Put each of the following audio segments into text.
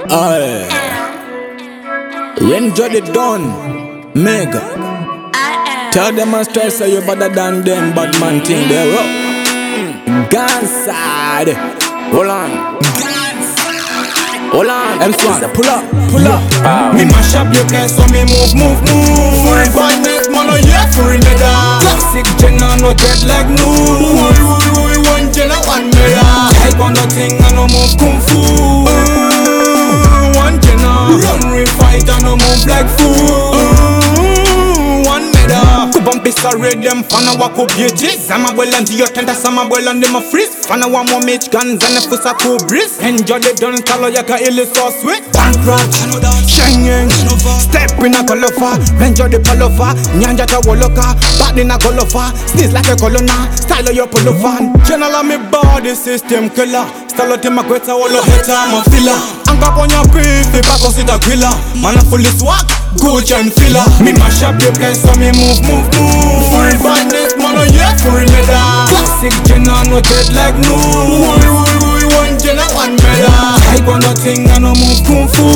Aye. Ranger the Don, Mega. Tell them and stress say you better than them, bad man thing they up. Ganside. Hold on. Hold on. M1, pull up. Me mash up your place so me move. Full badness, man, oh yeah, for in the dark. Classic Jenna, no jet like noon. One Jenna, one mega. Type on the thing and no move kung fu. One Jenna, run real fight and no move like fool. One mega. Kubampi sorry them fana wa kubyeji. Sama well and your tenta sama well and them a freeze. Fana wa mo mitch guns and the fusa ko breeze. Enjoy the don talo yaka illy so sweet. Bankrupt, shining, step in a colofa. Enjoy the palofa, nyanja ta woloka. Bad in a colofa, sneeze like a colonna. Style of your pullovan. General me body system killer. Style of my queta wolo hater I'm a filler. Anka on your beef, if I consider griller. Man a fully swag, Gucci and filler. Me mash up the place so me move. Full badness, man, oh yeah, for in the dark. Classic Jenna, no jet like noon. One Jenna, one mega. Type on the thing and no move kung fu.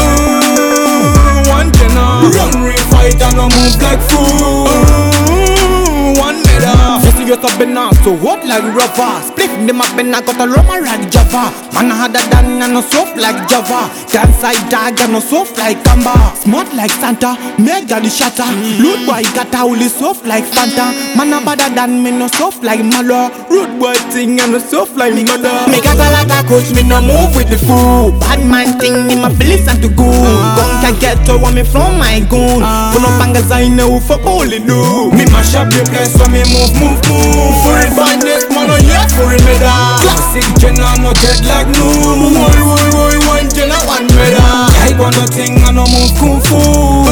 One Jenna, run real fight and no move like fool. One mega. Yes, you have been out so hot like rubber. Split them up and I got a rubber like Java. Man, I had a dan and no soft like Java. Dance like dog and no soft like Kamba. Smart like Santa, mega the shatter. Rude boy got a only soft like Fanta. Man, I better than me no soft like Malo. Rude boy thing and no soft like mother. Make a galata coach me no move with the fool. Bad man thing in my bliss and to go. Gun can get to want me from my goon. Put up bangers I know for only do. Me mash up the place so me move. Full badness, man, oh yeah, for in the dark. Classic Jenna, no jet like noon. One Jenna, one mega. Type on the thing and no move kung fu.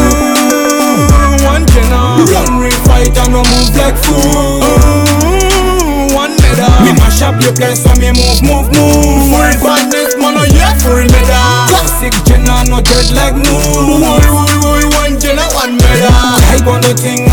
One Jenna, run real fight and no move like fool. One mega. Me mash up your place so me move. Full badness, man, oh yeah, for in the dark. Classic Jenna, no jet like noon. One Jenna, one mega. Type on the thing